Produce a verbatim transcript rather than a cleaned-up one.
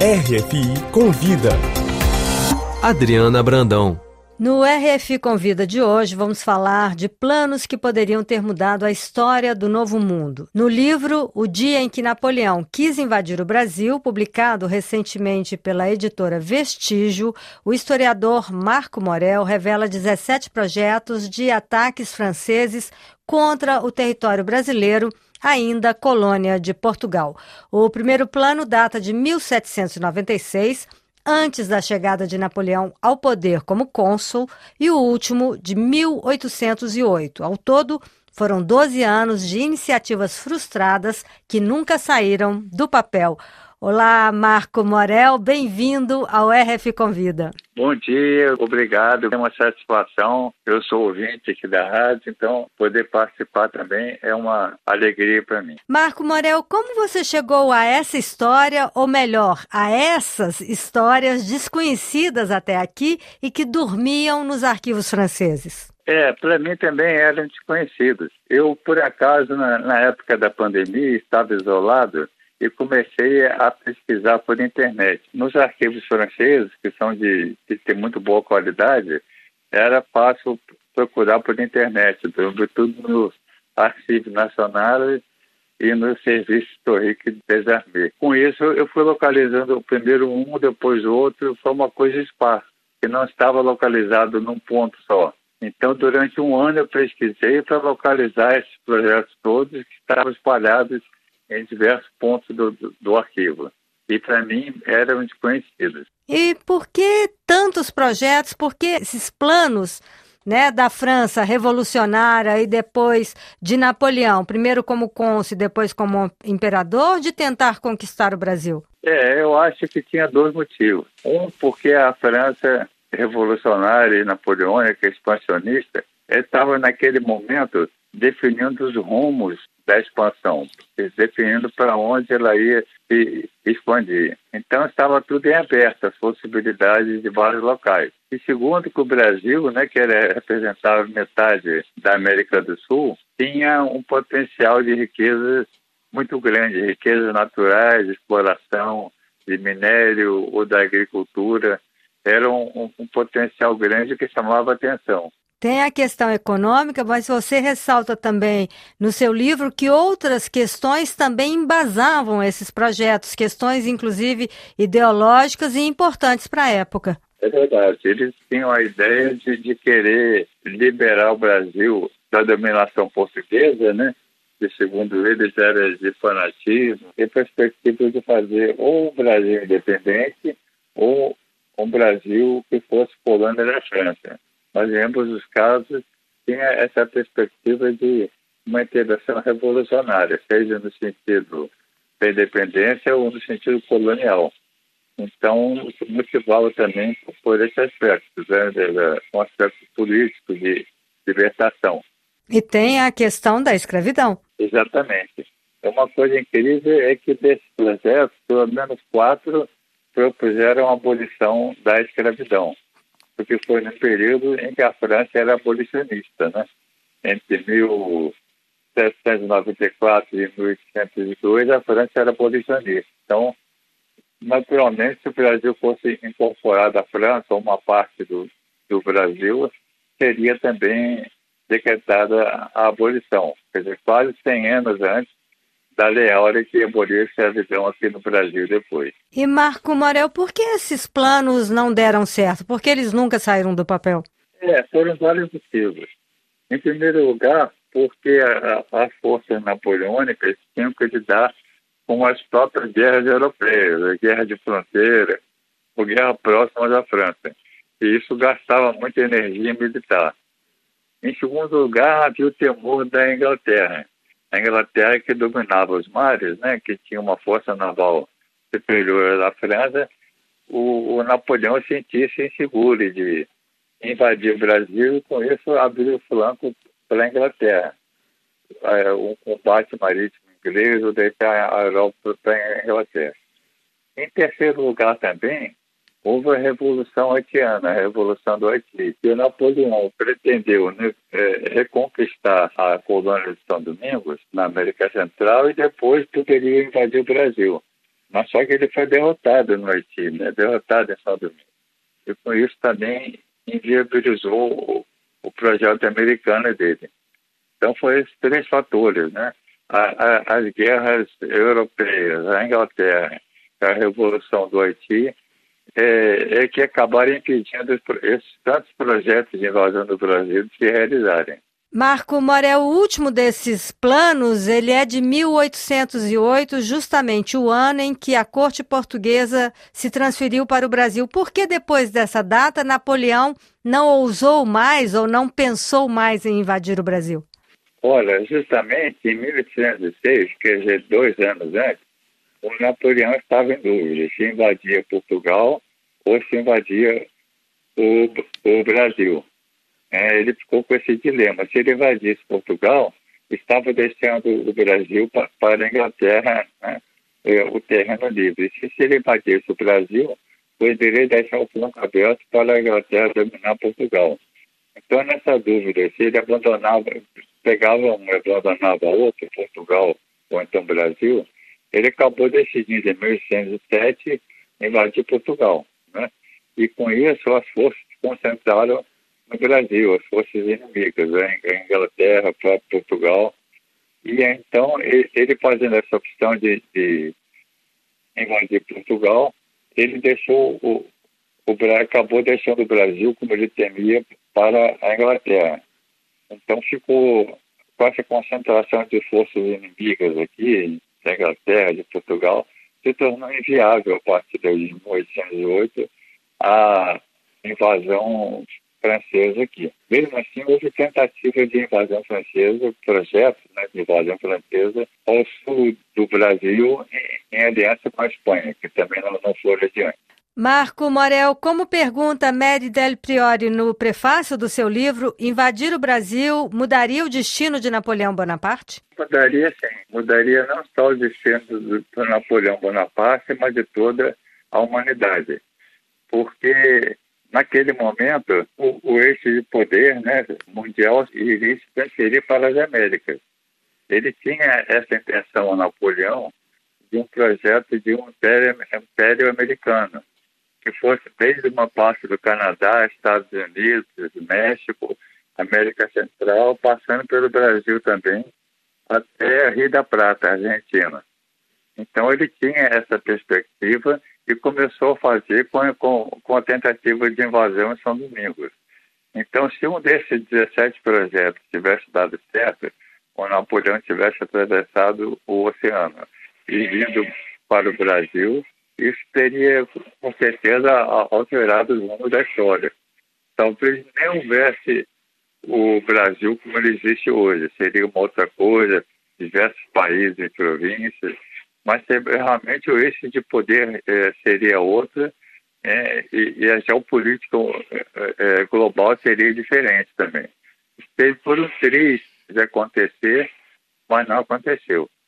R F I Convida. Adriana Brandão. No R F I Convida de hoje, vamos falar de planos que poderiam ter mudado a história do Novo Mundo. No livro O Dia em que Napoleão Quis Invadir o Brasil, publicado recentemente pela editora Vestígio, o historiador Marco Morel revela dezessete projetos de ataques franceses contra o território brasileiro, ainda colônia de Portugal. O primeiro plano data de mil setecentos e noventa e seis, antes da chegada de Napoleão ao poder como cônsul, e o último de mil oitocentos e oito. Ao todo, foram doze anos de iniciativas frustradas que nunca saíram do papel. Olá, Marco Morel, bem-vindo ao R F I Convida. Bom dia, obrigado, é uma satisfação. Eu sou ouvinte aqui da rádio, então poder participar também é uma alegria para mim. Marco Morel, como você chegou a essa história, ou melhor, a essas histórias desconhecidas até aqui e que dormiam nos arquivos franceses? É, para mim também eram desconhecidos. Eu, por acaso, na, na época da pandemia, estava isolado e comecei a pesquisar por internet. Nos arquivos franceses, que são de, de ter muito boa qualidade, era fácil procurar por internet, sobretudo nos arquivos nacionais e no serviço histórico des armées. Com isso, eu fui localizando primeiro um, depois outro, foi uma coisa esparsa, que não estava localizado num ponto só. Então, durante um ano eu pesquisei para localizar esses projetos todos que estavam espalhados em diversos pontos do, do, do arquivo. E, para mim, eram desconhecidos. E por que tantos projetos? Por que esses planos, né, da França revolucionária e depois de Napoleão, primeiro como cônsul e depois como imperador, de tentar conquistar o Brasil? É, eu acho que tinha dois motivos. Um, porque a França revolucionária e napoleônica, expansionista, estava naquele momento definindo os rumos da expansão, definindo para onde ela ia se expandir. Então estava tudo em aberto, as possibilidades de vários locais. E segundo, que o Brasil, né, que era, representava metade da América do Sul, tinha um potencial de riquezas muito grande, riquezas naturais, de exploração de minério ou da agricultura. Era um, um, um potencial grande que chamava atenção. Tem a questão econômica, mas você ressalta também no seu livro que outras questões também embasavam esses projetos, questões inclusive ideológicas e importantes para a época. É verdade, eles tinham a ideia de, de querer liberar o Brasil da dominação portuguesa, né? Que segundo eles era de fanatismo, e perspectiva de fazer ou o Brasil independente ou um Brasil que fosse colônia da França. Mas em ambos os casos tinha essa perspectiva de uma integração revolucionária, seja no sentido da independência ou no sentido colonial. Então, isso motivava também por esse aspecto, né, um aspecto político de libertação. E tem a questão da escravidão. Exatamente. Uma coisa incrível é que desses projetos, pelo menos quatro propuseram a abolição da escravidão, porque foi no período em que a França era abolicionista, né? Entre mil setecentos e noventa e quatro e mil oitocentos e dois, a França era abolicionista. Então, naturalmente, se o Brasil fosse incorporado à França, ou uma parte do, do Brasil, seria também decretada a abolição. Quer dizer, quase cem anos antes da Lei Áurea que aboliu a escravidão aqui no Brasil depois. E Marco Morel, por que esses planos não deram certo? Por que eles nunca saíram do papel? É, foram vários motivos. Em primeiro lugar, porque a, a, as forças napoleônicas tinham que lidar com as próprias guerras europeias, a guerra de fronteira, ou guerra próxima da França. E isso gastava muita energia militar. Em segundo lugar, havia o temor da Inglaterra. A Inglaterra, que dominava os mares, né, que tinha uma força naval superior à França, o, o Napoleão sentia-se inseguro de invadir o Brasil e, com isso, abrir o flanco para a Inglaterra. É, um combate marítimo inglês ou deitar a Europa para a Inglaterra. Em terceiro lugar também, houve a Revolução Haitiana, a Revolução do Haiti, e o Napoleão pretendeu, né, é, reconquistar a colônia de São Domingos, na América Central, e depois poderia invadir o Brasil. Mas só que ele foi derrotado no Haiti, né? Derrotado em São Domingos. E com isso também inviabilizou o, o projeto americano dele. Então, foram esses três fatores, né? A, a, as guerras europeias, a Inglaterra, a Revolução do Haiti, é, é que acabaram impedindo esses tantos projetos de invasão do Brasil de se realizarem. Marco Morel, o último desses planos, ele é de mil oitocentos e oito, justamente o ano em que a corte portuguesa se transferiu para o Brasil. Por que depois dessa data Napoleão não ousou mais ou não pensou mais em invadir o Brasil? Olha, justamente em mil oitocentos e seis, quer dizer, dois anos antes, o Napoleão estava em dúvida se invadia Portugal ou se invadia o, o Brasil. É, ele ficou com esse dilema. Se ele invadisse Portugal, estava deixando o Brasil pa, para a Inglaterra, né, o terreno livre. Se, se ele invadisse o Brasil, poderia deixar o flanco aberto para a Inglaterra dominar Portugal. Então, nessa dúvida, se ele abandonava, pegava um e abandonava outro, Portugal ou então Brasil, ele acabou decidindo em mil oitocentos e sete invadir Portugal, né? E com isso as forças se concentraram no Brasil, as forças inimigas, né? A Inglaterra, para Portugal. E então ele fazendo essa opção de, de invadir Portugal, ele deixou o, o acabou deixando o Brasil, como ele temia, para a Inglaterra. Então ficou com essa concentração de forças inimigas aqui, da Inglaterra, de Portugal, se tornou inviável a partir de mil oitocentos e oito a invasão francesa aqui. Mesmo assim, houve tentativa de invasão francesa, projetos, né, de invasão francesa ao sul do Brasil em, em aliança com a Espanha, que também não, não foi adiante. Marco Morel, como pergunta Mary Del Priore no prefácio do seu livro, invadir o Brasil mudaria o destino de Napoleão Bonaparte? Mudaria, sim. Mudaria não só o destino do, do Napoleão Bonaparte, mas de toda a humanidade. Porque, naquele momento, o, o eixo de poder, né, mundial iria se transferir para as Américas. Ele tinha essa intenção, Napoleão, de um projeto de um império, império americano, que fosse desde uma parte do Canadá, Estados Unidos, México, América Central, passando pelo Brasil também, até Rio da Prata, Argentina. Então ele tinha essa perspectiva e começou a fazer com, com, com a tentativa de invasão em São Domingos. Então, se um desses dezessete projetos tivesse dado certo, o Napoleão tivesse atravessado o oceano e vindo para o Brasil, isso teria, com certeza, alterado o rumo da história. Talvez nem houvesse o Brasil como ele existe hoje. Seria uma outra coisa, diversos países e províncias, mas realmente o eixo de poder eh, seria outra eh, e, e a geopolítica eh, global seria diferente também. Esteve por um triz de acontecer, mas não aconteceu.